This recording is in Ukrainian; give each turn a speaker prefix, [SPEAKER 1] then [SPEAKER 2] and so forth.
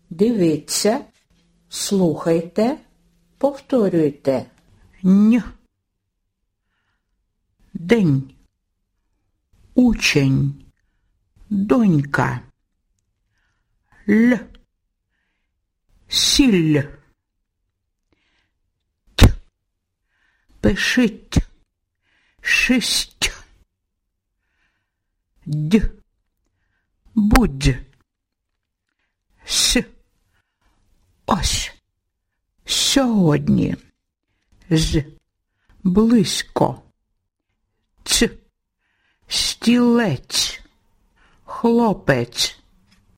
[SPEAKER 1] Дивіться, слухайте, повторюйте.
[SPEAKER 2] Н. День. Учень. Донька. Л. Сіль. Т. Пишіть. Шість. Д. Будь. С. Ось. Сьогодні. З. Близько. Ц. Стілець. Хлопець.